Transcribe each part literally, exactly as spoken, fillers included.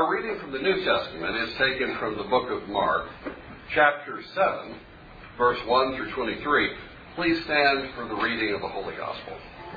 Our reading from the New Testament is taken from the book of Mark, chapter seven, verse one through twenty-three. Please stand for the reading of the Holy Gospel.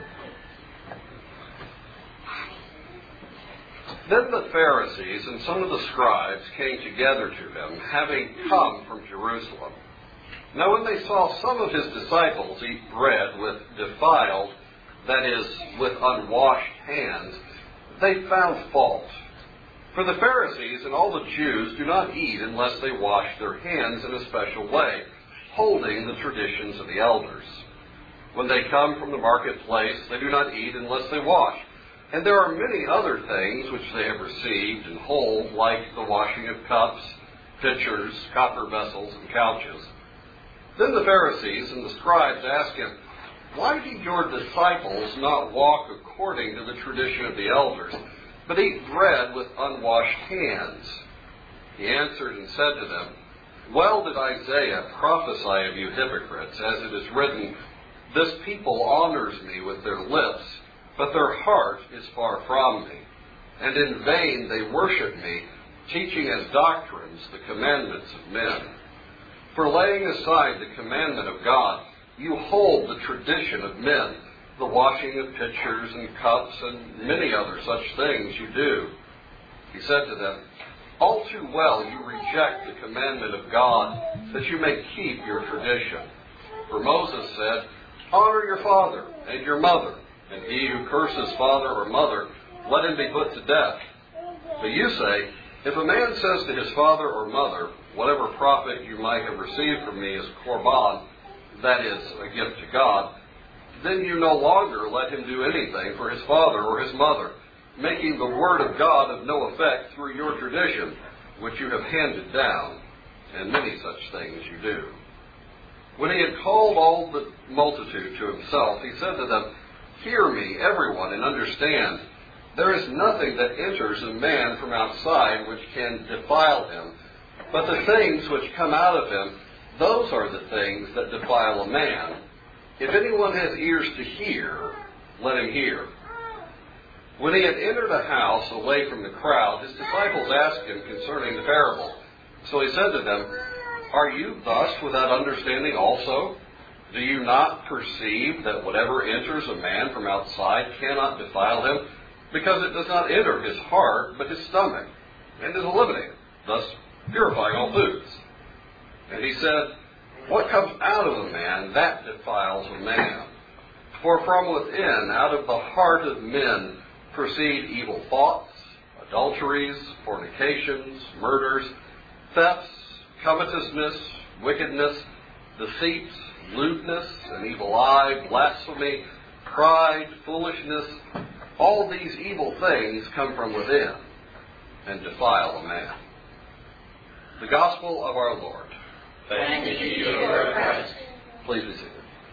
Then the Pharisees and some of the scribes came together to him, having come from Jerusalem. Now when they saw some of his disciples eat bread with defiled, that is, with unwashed hands, they found fault. For the Pharisees and all the Jews do not eat unless they wash their hands in a special way, holding the traditions of the elders. When they come from the marketplace, they do not eat unless they wash. And there are many other things which they have received and hold, like the washing of cups, pitchers, copper vessels, and couches. Then the Pharisees and the scribes asked him, "Why do your disciples not walk according to the tradition of the elders, but eat bread with unwashed hands?" He answered and said to them, "Well did Isaiah prophesy of you hypocrites, as it is written, 'This people honors me with their lips, but their heart is far from me. And in vain they worship me, teaching as doctrines the commandments of men. For laying aside the commandment of God, you hold the tradition of men, the washing of pitchers and cups, and many other such things you do." He said to them, "All too well you reject the commandment of God, that you may keep your tradition. For Moses said, 'Honor your father and your mother, and he who curses father or mother, let him be put to death.' But you say, 'If a man says to his father or mother, whatever profit you might have received from me is korban, that is, a gift to God, then you no longer let him do anything for his father or his mother, making the word of God of no effect through your tradition, which you have handed down, and many such things you do." When he had called all the multitude to himself, he said to them, "Hear me, everyone, and understand. There is nothing that enters a man from outside which can defile him, but the things which come out of him, those are the things that defile a man. If anyone has ears to hear, let him hear." When he had entered a house away from the crowd, his disciples asked him concerning the parable. So he said to them, "Are you thus without understanding also? Do you not perceive that whatever enters a man from outside cannot defile him, because it does not enter his heart, but his stomach, and is eliminated, thus purifying all foods?" And he said, "What comes out of a man, that defiles a man. For from within, out of the heart of men, proceed evil thoughts, adulteries, fornications, murders, thefts, covetousness, wickedness, deceits, lewdness, an evil eye, blasphemy, pride, foolishness. All these evil things come from within and defile a man." The Gospel of our Lord. Thanks be to you, Lord Christ. Please be seated.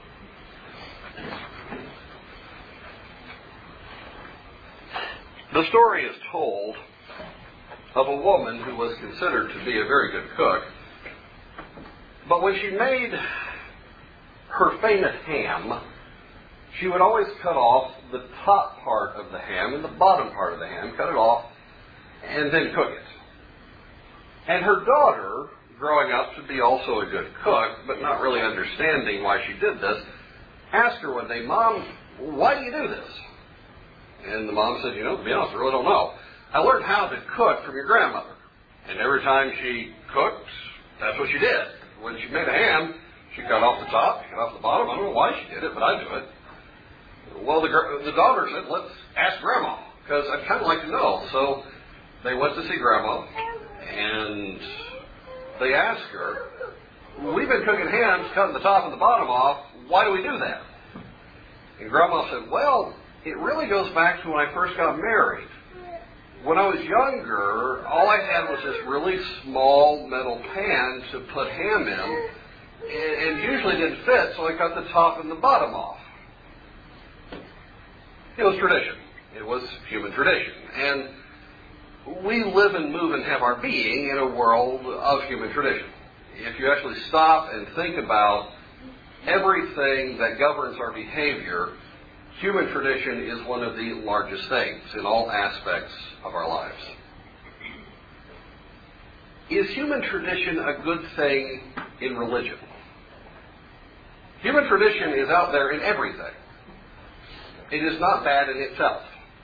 The story is told of a woman who was considered to be a very good cook, but when she made her famous ham, she would always cut off the top part of the ham and the bottom part of the ham, cut it off, and then cook it. And her daughter, growing up to be also a good cook, but not really understanding why she did this, asked her one day, "Mom, why do you do this?" And the mom said, "You know, to be honest, I really don't know. I learned how to cook from your grandmother. And every time she cooked, that's what she did. When she made a ham, she cut off the top, she cut off the bottom. I don't know why she did it, but I do it." Well, the, the daughter said, "Let's ask Grandma, because I'd kind of like to know." So they went to see Grandma, and they asked her, "We've been cooking hams, cutting the top and the bottom off. Why do we do that?" And Grandma said, "Well, it really goes back to when I first got married. When I was younger, all I had was this really small metal pan to put ham in, and usually didn't fit, so I cut the top and the bottom off." It was tradition. It was human tradition. And we live and move and have our being in a world of human tradition. If you actually stop and think about everything that governs our behavior, human tradition is one of the largest things in all aspects of our lives. is human tradition a good thing in religion? Human tradition is out there in everything. It is not bad in itself.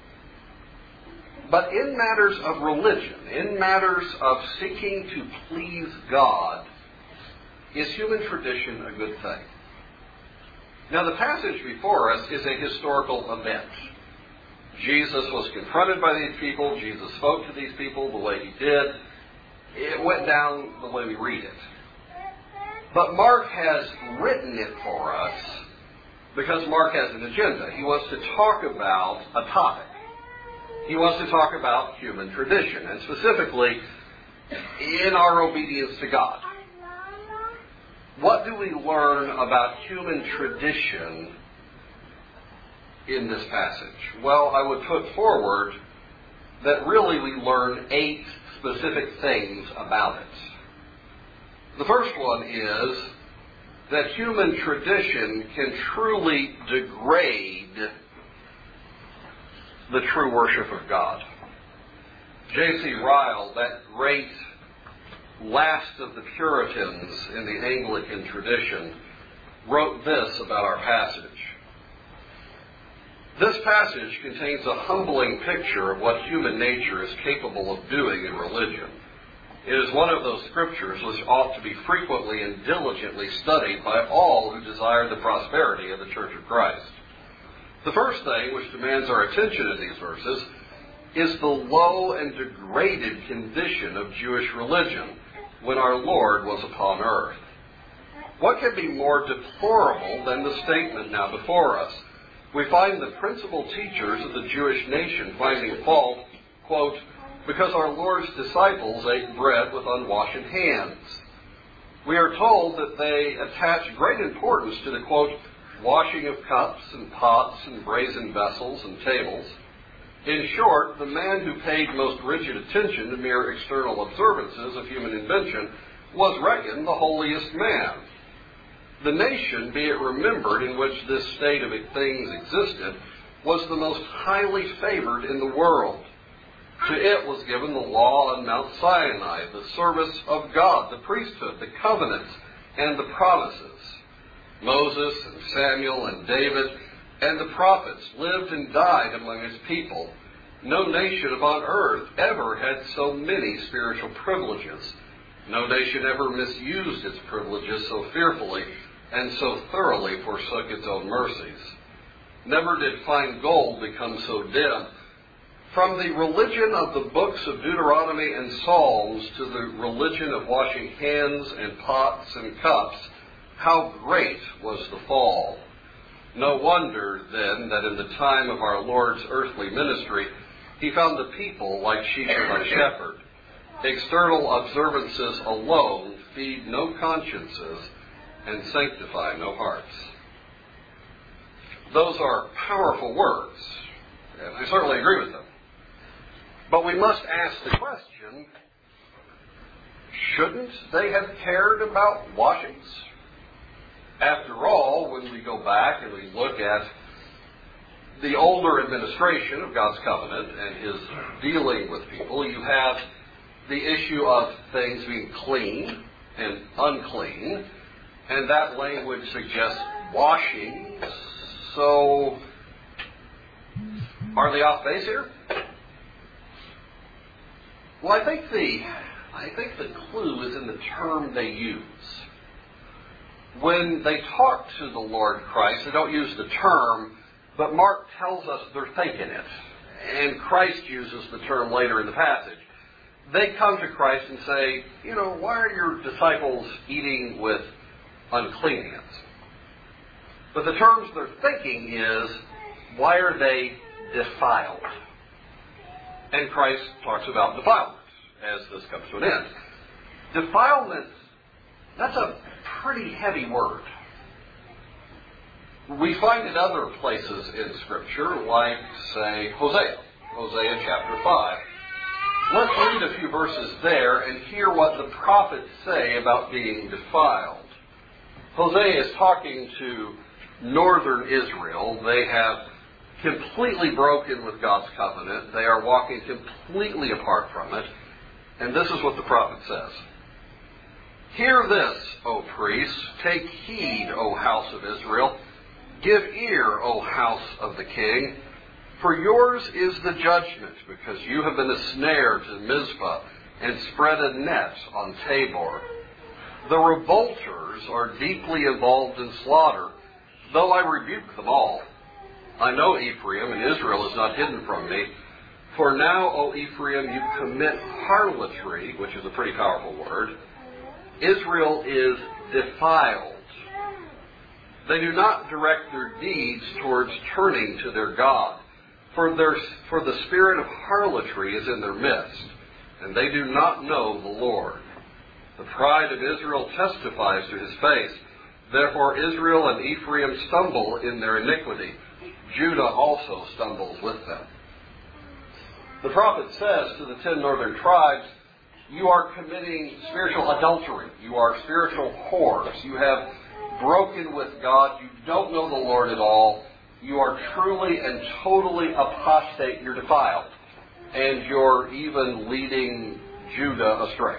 But in matters of religion, in matters of seeking to please God, is human tradition a good thing? Now, the passage before us is a historical event. Jesus was confronted by these people. Jesus spoke to these people the way he did. It went down the way we read it. But Mark has written it for us because Mark has an agenda. He wants to talk about a topic. He wants to talk about human tradition, and specifically in our obedience to God. What do we learn about human tradition in this passage? Well, I would put forward that really we learn eight specific things about it. The first one is that human tradition can truly degrade the true worship of God. J C Ryle, that great last of the Puritans in the Anglican tradition, wrote this about our passage. This passage contains a humbling picture of what human nature is capable of doing in religion. It is one of those scriptures which ought to be frequently and diligently studied by all who desire the prosperity of the Church of Christ. The first thing which demands our attention in these verses is the low and degraded condition of Jewish religion when our Lord was upon earth. What could be more deplorable than the statement now before us? We find the principal teachers of the Jewish nation finding fault, quote, because our Lord's disciples ate bread with unwashed hands. We are told that they attach great importance to the, quote, washing of cups and pots and brazen vessels and tables. In short, the man who paid most rigid attention to mere external observances of human invention was reckoned the holiest man. The nation, be it remembered, in which this state of things existed, was the most highly favored in the world. To it was given the law on Mount Sinai, the service of God, the priesthood, the covenants, and the promises. Moses and Samuel and David and the prophets lived and died among his people. No nation upon earth ever had so many spiritual privileges. No nation ever misused its privileges so fearfully and so thoroughly forsook its own mercies. Never did fine gold become so dim. From the religion of the books of Deuteronomy and Psalms to the religion of washing hands and pots and cups, how great was the fall. No wonder, then, that in the time of our Lord's earthly ministry, he found the people like sheep of a shepherd. External observances alone feed no consciences and sanctify no hearts. Those are powerful words, and I certainly agree with them. But we must ask the question, shouldn't they have cared about washings? After all, when we go back and we look at the older administration of God's covenant and his dealing with people, you have the issue of things being clean and unclean, and that language suggests washing. So, are they off base here? Well, I think the I think the clue is in the term they use. When they talk to the Lord Christ, they don't use the term, but Mark tells us they're thinking it. And Christ uses the term later in the passage. They come to Christ and say, you know, why are your disciples eating with unclean hands? But the terms they're thinking is, why are they defiled? And Christ talks about defilement as this comes to an end. Defilement, that's a pretty heavy word. We find it other places in Scripture, like, say, Hosea. Hosea chapter five. Let's read a few verses there and hear what the prophets say about being defiled. Hosea is talking to northern Israel. They have completely broken with God's covenant. They are walking completely apart from it. And this is what the prophet says. Hear this, O priests, take heed, O house of Israel. Give ear, O house of the king. For yours is the judgment, because you have been a snare to Mizpah and spread a net on Tabor. The revolters are deeply involved in slaughter, though I rebuke them all. I know Ephraim, and Israel is not hidden from me. For now, O Ephraim, you commit harlotry, which is a pretty powerful word. Israel is defiled. They do not direct their deeds towards turning to their God, for, their, for the spirit of harlotry is in their midst, and they do not know the Lord. The pride of Israel testifies to his face. Therefore Israel and Ephraim stumble in their iniquity. Judah also stumbles with them. The prophet says to the ten northern tribes, you are committing spiritual adultery. You are spiritual whores. You have broken with God. You don't know the Lord at all. You are truly and totally apostate. You're defiled. And you're even leading Judah astray.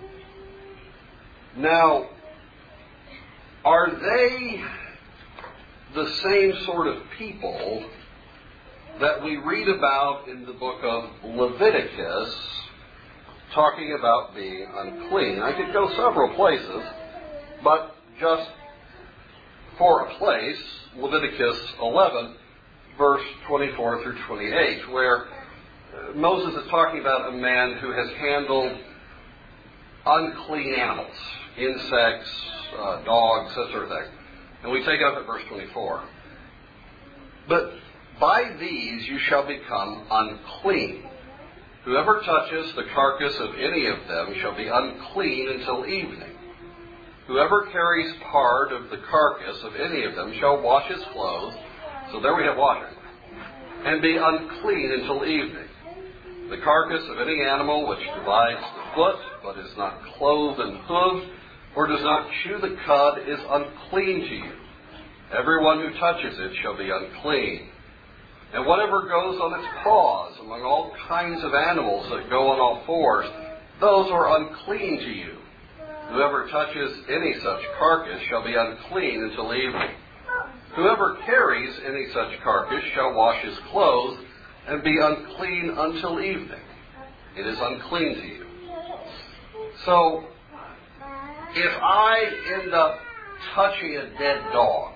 Now, are they the same sort of people that we read about in the book of Leviticus, talking about being unclean? I could go several places, but just for a place, Leviticus eleven, verse twenty-four through twenty-eight, where Moses is talking about a man who has handled unclean animals, insects, uh, dogs, that sort of thing. And we take up at verse twenty-four. But by these you shall become unclean. Whoever touches the carcass of any of them shall be unclean until evening. Whoever carries part of the carcass of any of them shall wash his clothes, so there we have washing, and be unclean until evening. The carcass of any animal which divides the foot, but is not clothed and hooved, or does not chew the cud, is unclean to you. Everyone who touches it shall be unclean. And whatever goes on its paws among all kinds of animals that go on all fours, those are unclean to you. Whoever touches any such carcass shall be unclean until evening. Whoever carries any such carcass shall wash his clothes and be unclean until evening. It is unclean to you. So, if I end up touching a dead dog,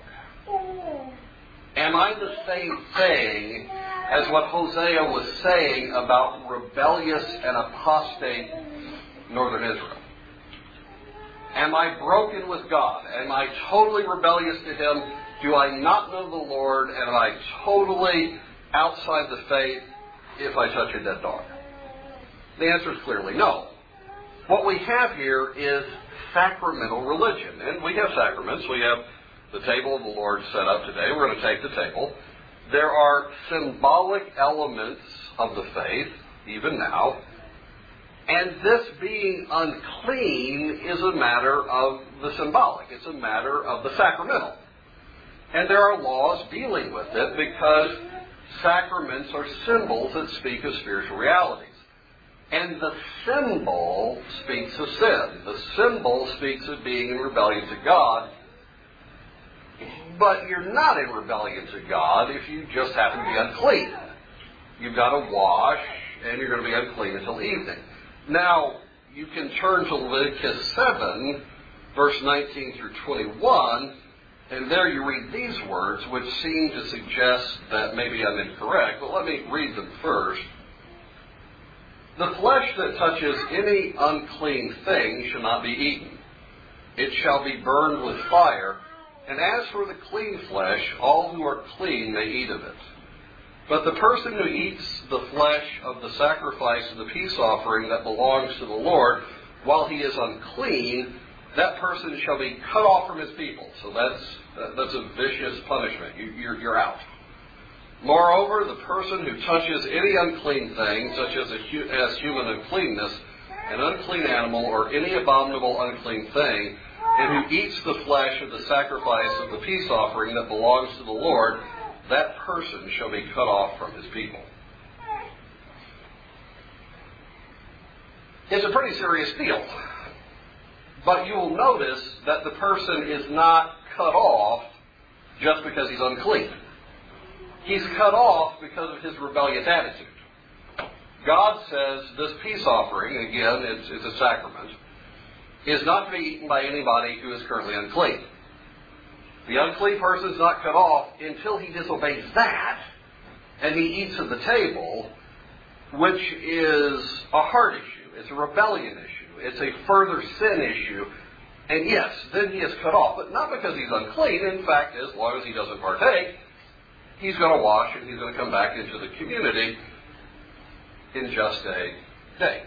am I the same thing as what Hosea was saying about rebellious and apostate northern Israel? Am I broken with God? Am I totally rebellious to Him? Do I not know the Lord? And am I totally outside the faith if I touch a dead dog? The answer is clearly no. What we have here is sacramental religion. And we have sacraments. We have the table of the Lord set up today. We're going to take the table. There are symbolic elements of the faith, even now. And this being unclean is a matter of the symbolic. It's a matter of the sacramental. And there are laws dealing with it because sacraments are symbols that speak of spiritual realities. And the symbol speaks of sin. The symbol speaks of being in rebellion to God. But you're not in rebellion to God if you just happen to be unclean. You've got to wash, and you're going to be unclean until evening. Now, you can turn to Leviticus seven, verse nineteen through twenty-one, and there you read these words, which seem to suggest that maybe I'm incorrect, but let me read them first. The flesh that touches any unclean thing shall not be eaten. It shall be burned with fire. And as for the clean flesh, all who are clean may eat of it. But the person who eats the flesh of the sacrifice of the peace offering that belongs to the Lord, while he is unclean, that person shall be cut off from his people. So that's that's a vicious punishment. You, you're, you're out. Moreover, the person who touches any unclean thing, such as, a, as human uncleanness, an unclean animal, or any abominable unclean thing, and who eats the flesh of the sacrifice of the peace offering that belongs to the Lord, that person shall be cut off from his people. is a pretty serious deal. But you will notice that the person is not cut off just because he's unclean. He's cut off because of his rebellious attitude. God says this peace offering, again, it's, it's a sacrament, is not to be eaten by anybody who is currently unclean. The unclean person is not cut off until he disobeys that and he eats at the table, which is a heart issue. It's a rebellion issue. It's a further sin issue. And yes, then he is cut off, but not because he's unclean. In fact, as long as he doesn't partake, he's going to wash and he's going to come back into the community in just a day.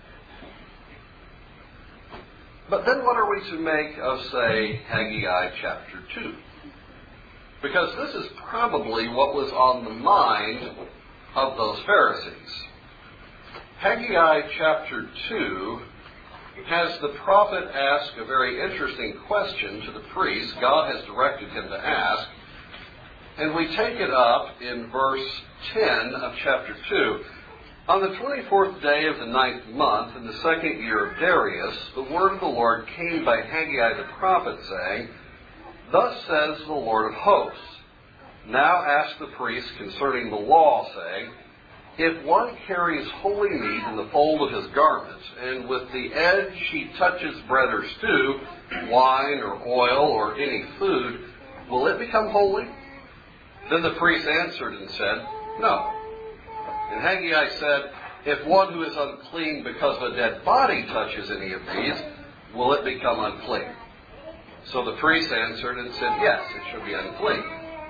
But then what are we to make of, say, Haggai chapter two? Because this is probably what was on the mind of those Pharisees. Haggai chapter two has the prophet ask a very interesting question to the priest. God has directed him to ask. And we take it up in verse ten of chapter two. On the twenty-fourth day of the ninth month, in the second year of Darius, the word of the Lord came by Haggai the prophet, saying, Thus says the Lord of hosts, Now ask the priest concerning the law, saying, If one carries holy meat in the fold of his garment, and with the edge he touches bread or stew, wine or oil or any food, will it become holy? Then the priest answered and said, No. And Haggai said, If one who is unclean because of a dead body touches any of these, will it become unclean? So the priest answered and said, Yes, it shall be unclean.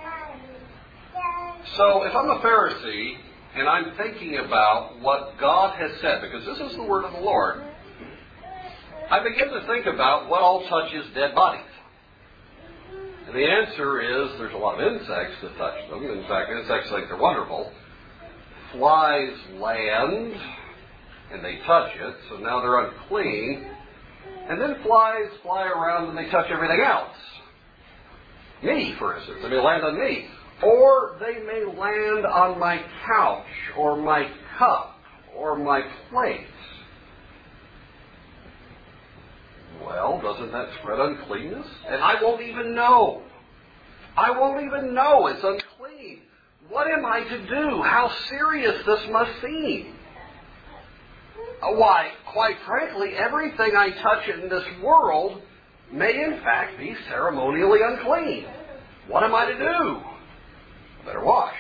So if I'm a Pharisee, and I'm thinking about what God has said, because this is the word of the Lord, I begin to think about what all touches dead bodies. And the answer is there's a lot of insects that touch them. In fact, insects think they're wonderful. Flies land, and they touch it, so now they're unclean. And then flies fly around and they touch everything else. Me, for instance. They may land on me. Or they may land on my couch, or my cup, or my plate. Well, doesn't that spread uncleanness? And I won't even know. I won't even know it's unclean. What am I to do? How serious this must seem. Why, quite frankly, everything I touch in this world may in fact be ceremonially unclean. What am I to do? I better wash.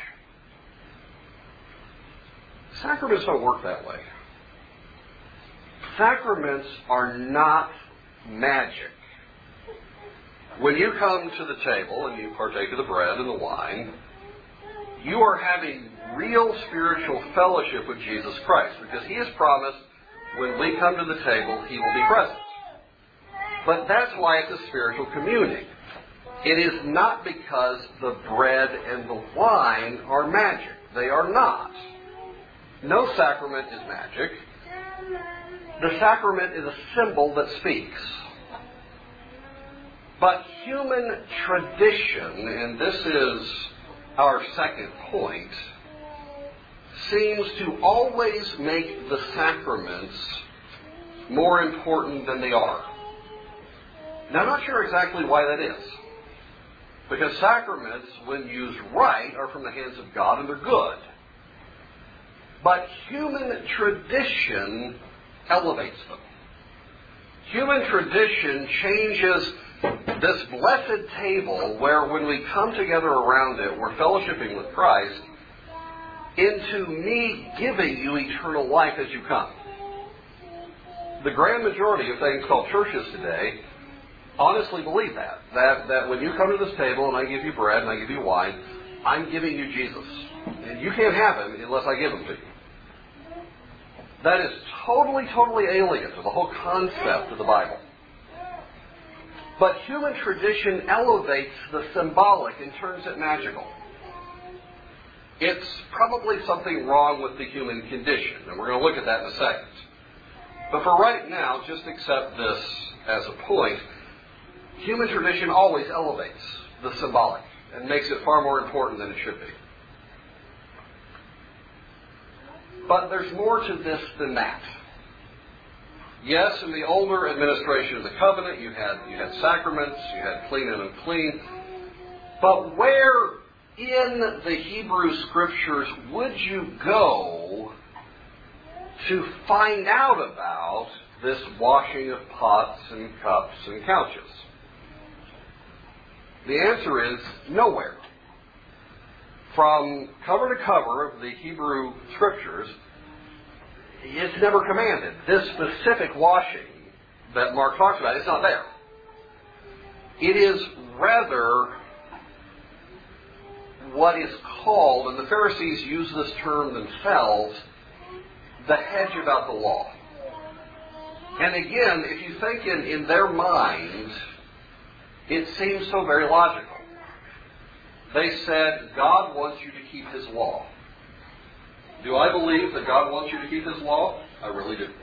Sacraments don't work that way. Sacraments are not magic. When you come to the table and you partake of the bread and the wine, you are having real spiritual fellowship with Jesus Christ, because He has promised when we come to the table, He will be present. But that's why it's a spiritual communing. It is not because the bread and the wine are magic. They are not. No sacrament is magic. The sacrament is a symbol that speaks. But human tradition, and this is our second point, seems to always make the sacraments more important than they are. Now, I'm not sure exactly why that is. Because sacraments, when used right, are from the hands of God and they're good. But human tradition elevates them. Human tradition changes this blessed table where when we come together around it, we're fellowshipping with Christ, into me giving you eternal life as you come. The grand majority of things called churches today honestly believe that. That that when you come to this table and I give you bread and I give you wine, I'm giving you Jesus. And you can't have Him unless I give Him to you. That is totally, totally alien to the whole concept of the Bible. But human tradition elevates the symbolic and turns it magical. It's probably something wrong with the human condition, and we're going to look at that in a second. But for right now, just accept this as a point. Human tradition always elevates the symbolic and makes it far more important than it should be. But there's more to this than that. Yes, in the older administration of the covenant, you had you had sacraments, you had clean and unclean. But where in the Hebrew Scriptures would you go to find out about this washing of pots and cups and couches? The answer is nowhere. From cover to cover of the Hebrew Scriptures, it's never commanded. This specific washing that Mark talks about, it's not there. It is rather what is called, and the Pharisees use this term themselves, the hedge about the law. And again, if you think in, in their minds, it seems so very logical. They said, God wants you to keep His law. Do I believe that God wants you to keep His law? I really do.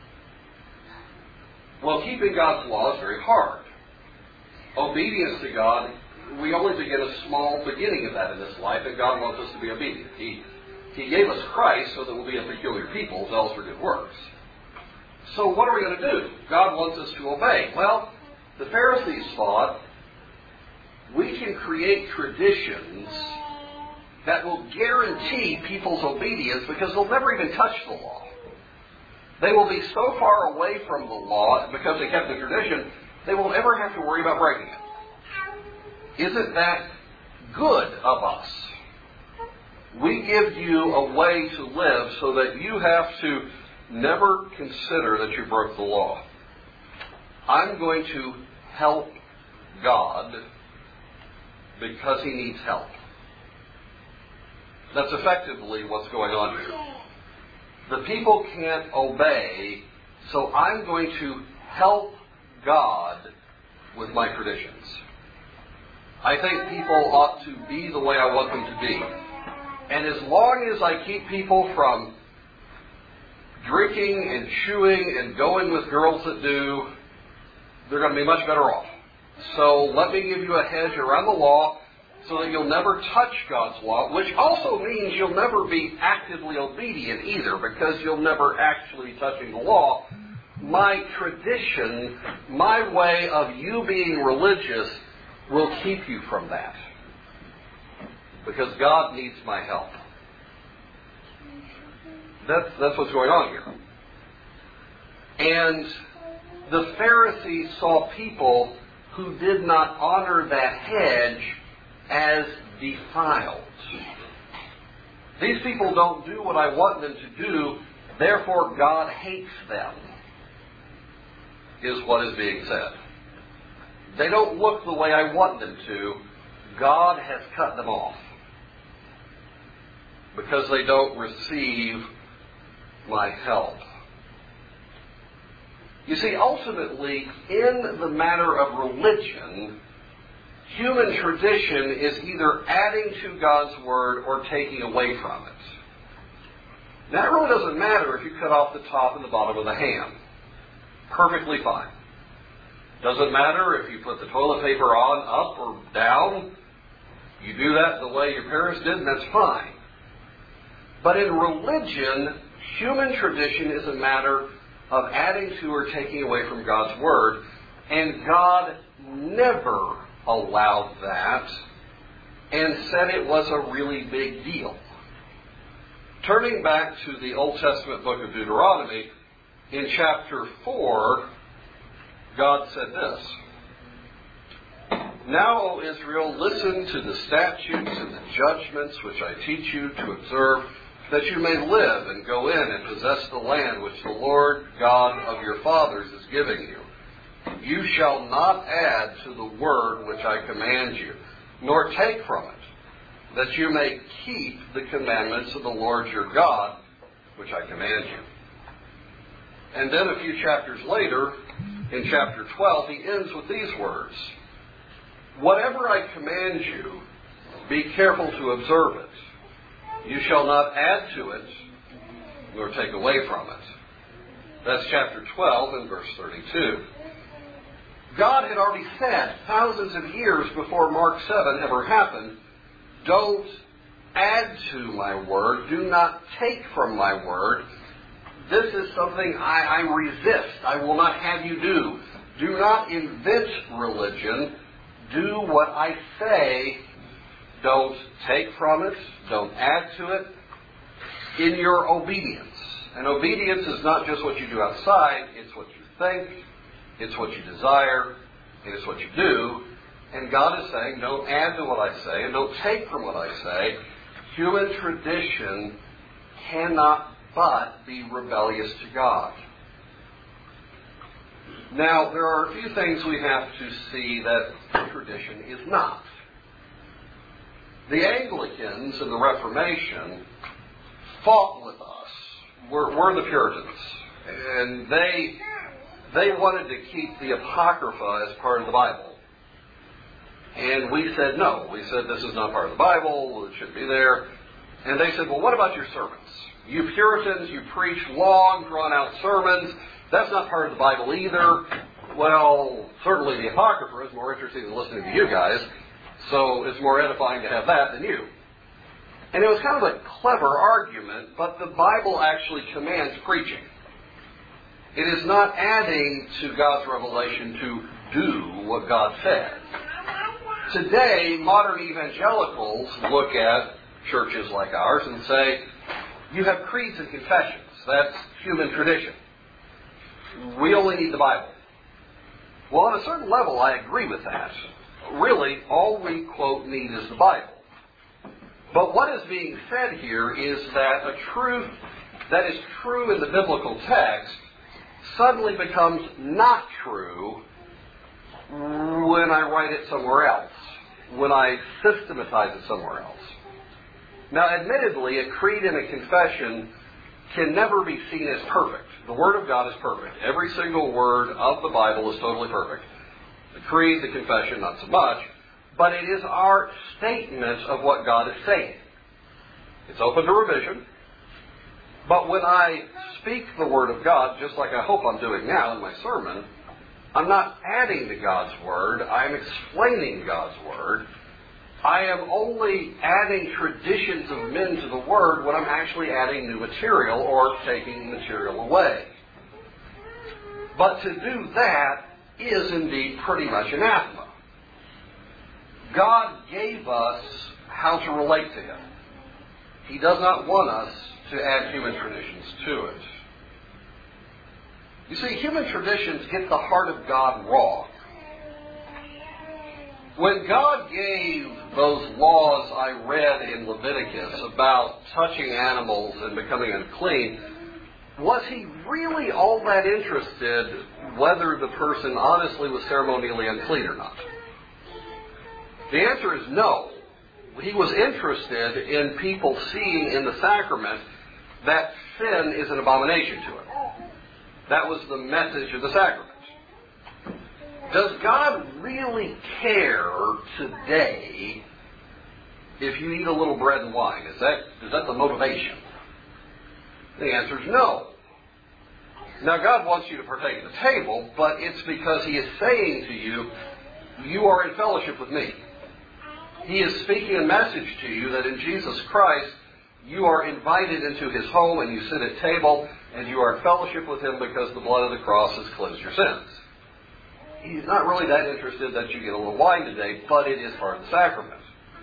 Well, keeping God's law is very hard. Obedience to God, we only begin a small beginning of that in this life, and God wants us to be obedient. He, he gave us Christ so that we'll be a peculiar people, zealous for good works. So what are we going to do? God wants us to obey. Well, the Pharisees thought, we can create traditions that will guarantee people's obedience because they'll never even touch the law. They will be so far away from the law because they kept the tradition, they won't ever have to worry about breaking it. Isn't that good of us? We give you a way to live so that you have to never consider that you broke the law. I'm going to help God because He needs help. That's effectively what's going on here. The people can't obey, so I'm going to help God with my traditions. I think people ought to be the way I want them to be. And as long as I keep people from drinking and chewing and going with girls that do, they're going to be much better off. So let me give you a hedge around the law so that you'll never touch God's law, which also means you'll never be actively obedient either, because you'll never actually touching the law. My tradition, my way of you being religious will keep you from that, because God needs my help. That's, that's what's going on here. And the Pharisees saw people who did not honor that hedge as defiled. These people don't do what I want them to do, therefore God hates them, is what is being said. They don't look the way I want them to. God has cut them off because they don't receive my help. You see, ultimately, in the matter of religion, human tradition is either adding to God's Word or taking away from it. That really doesn't matter if you cut off the top and the bottom of the ham. Perfectly fine. Doesn't matter if you put the toilet paper on, up or down. You do that the way your parents did, and that's fine. But in religion, human tradition is a matter of adding to or taking away from God's Word, and God never allowed that and said it was a really big deal. Turning back to the Old Testament book of Deuteronomy, in chapter four, God said this: Now, O Israel, listen to the statutes and the judgments which I teach you to observe, that you may live and go in and possess the land which the Lord God of your fathers is giving you. You shall not add to the word which I command you, nor take from it, that you may keep the commandments of the Lord your God, which I command you. And then a few chapters later, in chapter twelve, he ends with these words: Whatever I command you, be careful to observe it. You shall not add to it, nor take away from it. That's chapter twelve and verse thirty-two. God had already said, thousands of years before Mark seven ever happened, don't add to my word, do not take from my word, This is something I, I resist. I will not have you do. Do not invent religion. Do what I say. Don't take from it. Don't add to it. In your obedience. And obedience is not just what you do outside. It's what you think. It's what you desire. And it's what you do. And God is saying, don't add to what I say and don't take from what I say. Human tradition cannot but be rebellious to God. Now, there are a few things we have to see that tradition is not. The Anglicans in the Reformation fought with us. We're, we're the Puritans. And they, they wanted to keep the Apocrypha as part of the Bible. And we said no. We said this is not part of the Bible. It shouldn't be there. And they said, well, what about your sermons? You Puritans, you preach long, drawn-out sermons. That's not part of the Bible either. Well, certainly the Apocrypha is more interesting than listening to you guys, so it's more edifying to have that than you. And it was kind of a clever argument, but the Bible actually commands preaching. It is not adding to God's revelation to do what God said. Today, modern evangelicals look at churches like ours and say, you have creeds and confessions. That's human tradition. We only need the Bible. Well, on a certain level, I agree with that. Really, all we, quote, need is the Bible. But what is being said here is that a truth that is true in the biblical text suddenly becomes not true when I write it somewhere else, when I systematize it somewhere else. Now, admittedly, a creed and a confession can never be seen as perfect. The Word of God is perfect. Every single word of the Bible is totally perfect. The creed, the confession, not so much. But it is our statement of what God is saying. It's open to revision. But when I speak the Word of God, just like I hope I'm doing now in my sermon, I'm not adding to God's Word. I'm explaining God's Word. I am only adding traditions of men to the Word when I'm actually adding new material or taking material away. But to do that is indeed pretty much anathema. God gave us how to relate to Him. He does not want us to add human traditions to it. You see, human traditions get the heart of God wrong. When God gave those laws I read in Leviticus about touching animals and becoming unclean, was He really all that interested whether the person honestly was ceremonially unclean or not? The answer is no. He was interested in people seeing in the sacrament that sin is an abomination to Him. That was the message of the sacrament. Does God really care today if you eat a little bread and wine? Is that, is that the motivation? The answer is no. Now, God wants you to partake of the table, but it's because He is saying to you, you are in fellowship with me. He is speaking a message to you that in Jesus Christ, you are invited into His home and you sit at table and you are in fellowship with Him because the blood of the cross has cleansed your sins. He's not really that interested that you get a little wine today, but it is part of the sacrament.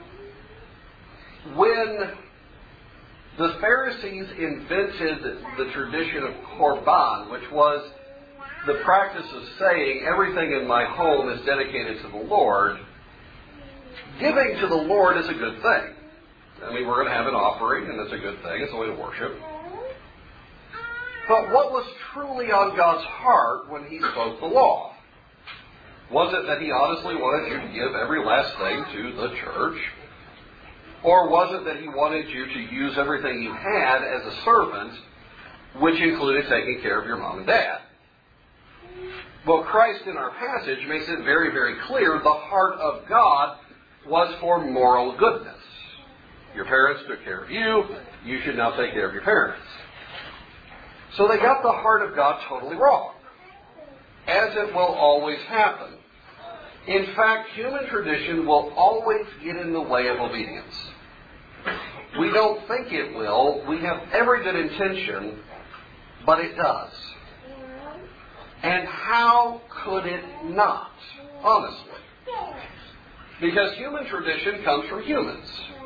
When the Pharisees invented the tradition of Korban, which was the practice of saying everything in my home is dedicated to the Lord, giving to the Lord is a good thing. I mean, we're going to have an offering, and it's a good thing. It's a way to worship. But what was truly on God's heart when He spoke the law? Was it that He honestly wanted you to give every last thing to the church? Or was it that He wanted you to use everything you had as a servant, which included taking care of your mom and dad? Well, Christ in our passage makes it very, very clear the heart of God was for moral goodness. Your parents took care of you. You should now take care of your parents. So they got the heart of God totally wrong, as it will always happen. In fact, human tradition will always get in the way of obedience. We don't think it will. We have every good intention, but it does. And how could it not, honestly? Because human tradition comes from humans.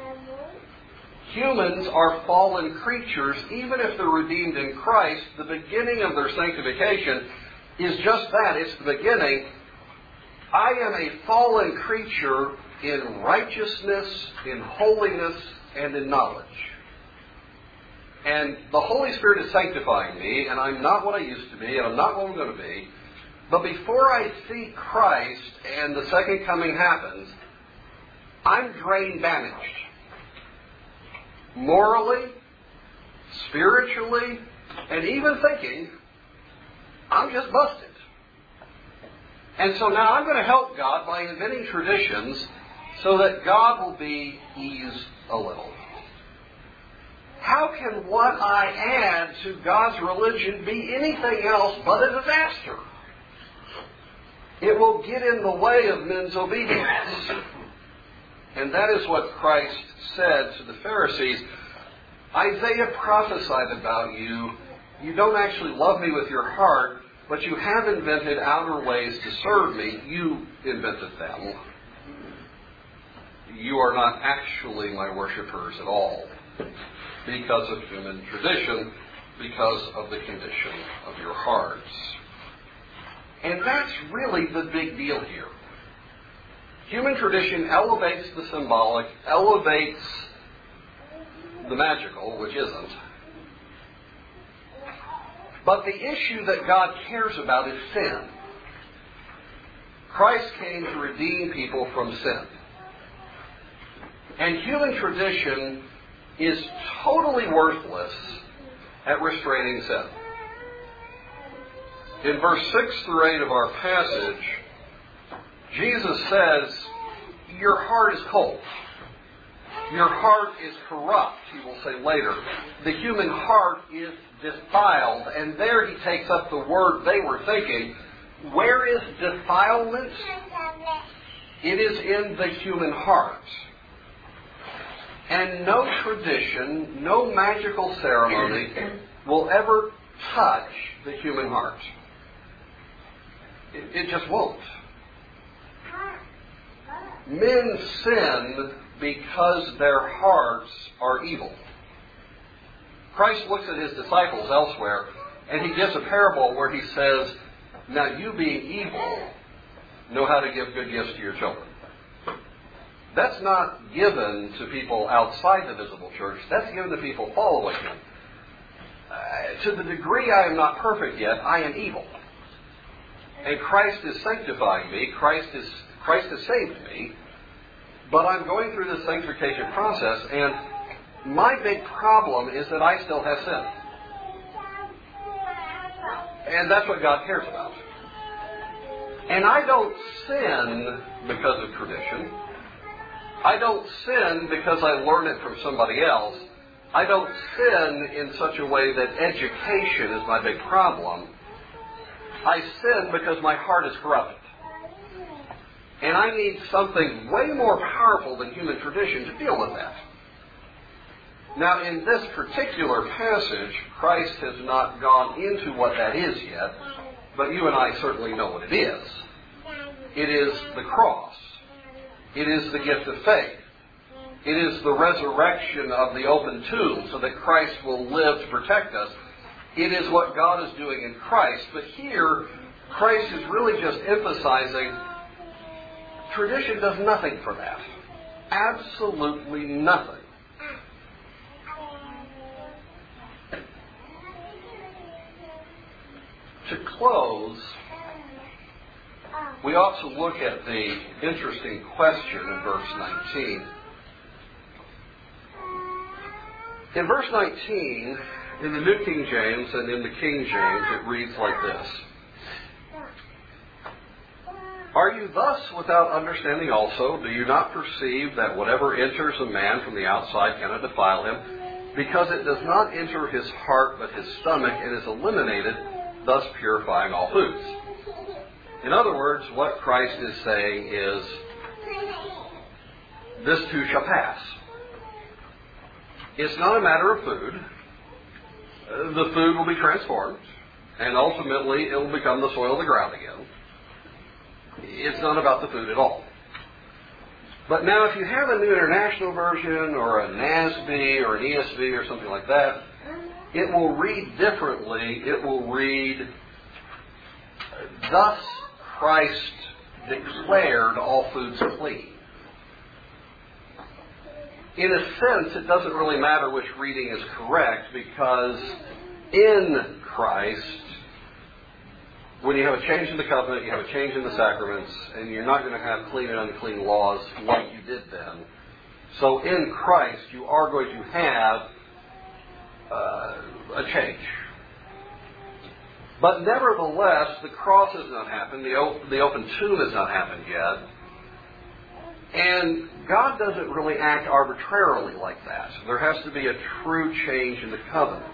Humans are fallen creatures. Even if they're redeemed in Christ, the beginning of their sanctification is just that. It's the beginning. I am a fallen creature in righteousness, in holiness, and in knowledge. And the Holy Spirit is sanctifying me, and I'm not what I used to be, and I'm not what I'm going to be. But before I see Christ and the second coming happens, I'm drain damaged. Morally, spiritually, and even thinking, I'm just busted. And so now I'm going to help God by inventing traditions so that God will be eased a little. How can what I add to God's religion be anything else but a disaster? It will get in the way of men's obedience. And that is what Christ said to the Pharisees. Isaiah prophesied about you. You don't actually love me with your heart, but you have invented outer ways to serve me. You invented them. You are not actually my worshipers at all because of human tradition, because of the condition of your hearts. And that's really the big deal here. Human tradition elevates the symbolic, elevates the magical, which isn't. But the issue that God cares about is sin. Christ came to redeem people from sin. And human tradition is totally worthless at restraining sin. In verse six through eight of our passage, Jesus says, your heart is cold. Your heart is corrupt, he will say later. The human heart is defiled. And there he takes up the word they were thinking. Where is defilement? It is in the human heart. And no tradition, no magical ceremony will ever touch the human heart. It, it just won't. Men sin because their hearts are evil. Christ looks at his disciples elsewhere, and he gives a parable where he says, now you being evil know how to give good gifts to your children. That's not given to people outside the visible church. That's given to people following him. Uh, to the degree I am not perfect yet, I am evil. And Christ is sanctifying me. Christ is Christ has saved me. But I'm going through this sanctification process, and my big problem is that I still have sin. And that's what God cares about. And I don't sin because of tradition. I don't sin because I learn it from somebody else. I don't sin in such a way that education is my big problem. I sin because my heart is corrupted. And I need something way more powerful than human tradition to deal with that. Now, in this particular passage, Christ has not gone into what that is yet, but you and I certainly know what it is. It is the cross. It is the gift of faith. It is the resurrection of the open tomb so that Christ will live to protect us. It is what God is doing in Christ. But here, Christ is really just emphasizing tradition does nothing for that. Absolutely nothing. To close, we ought to look at the interesting question in verse nineteen. In verse nineteen, in the New King James and in the King James, it reads like this. Are you thus without understanding also? Do you not perceive that whatever enters a man from the outside cannot defile him, because it does not enter his heart but his stomach and is eliminated, thus purifying all foods? In other words, what Christ is saying is, this too shall pass. It's not a matter of food. uh, the food will be transformed, and ultimately it will become the soil of the ground again. It's not about the food at all. But now if you have a New International Version or a N A S B or an E S V or something like that, it will read differently. It will read, thus Christ declared all foods clean. In a sense, it doesn't really matter which reading is correct, because in Christ, when you have a change in the covenant, you have a change in the sacraments, and you're not going to have clean and unclean laws like you did then. So in Christ, you are going to have uh, a change. But nevertheless, the cross has not happened. The, op- the open tomb has not happened yet. And God doesn't really act arbitrarily like that. There has to be a true change in the covenant.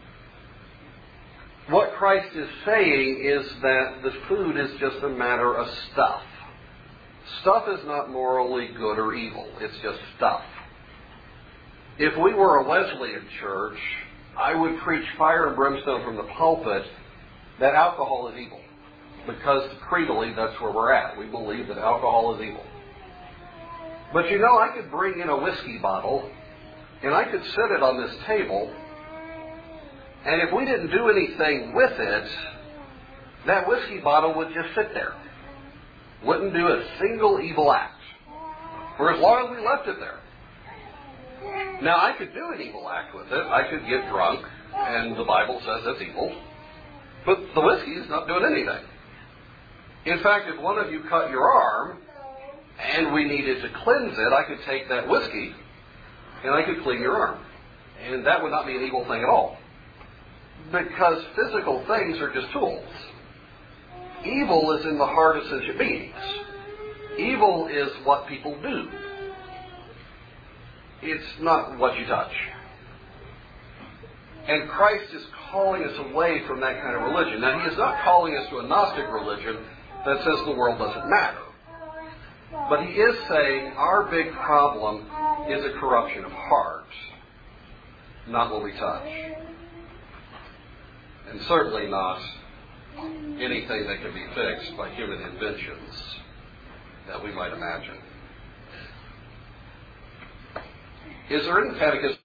What Christ is saying is that the food is just a matter of stuff. Stuff is not morally good or evil. It's just stuff. If we were a Wesleyan church, I would preach fire and brimstone from the pulpit that alcohol is evil. Because creedally, that's where we're at. We believe that alcohol is evil. But you know, I could bring in a whiskey bottle, and I could set it on this table, and if we didn't do anything with it, that whiskey bottle would just sit there. Wouldn't do a single evil act for as long as we left it there. Now, I could do an evil act with it. I could get drunk, and the Bible says that's evil. But the whiskey is not doing anything. In fact, if one of you cut your arm, and we needed to cleanse it, I could take that whiskey, and I could clean your arm. And that would not be an evil thing at all. Because physical things are just tools. Evil is in the heart of sentient beings. Evil is what people do. It's not what you touch. And Christ is calling us away from that kind of religion. Now, He is not calling us to a Gnostic religion that says the world doesn't matter. But He is saying our big problem is a corruption of heart, not what we touch. And certainly not anything that can be fixed by human inventions that we might imagine. Is there in the Catechism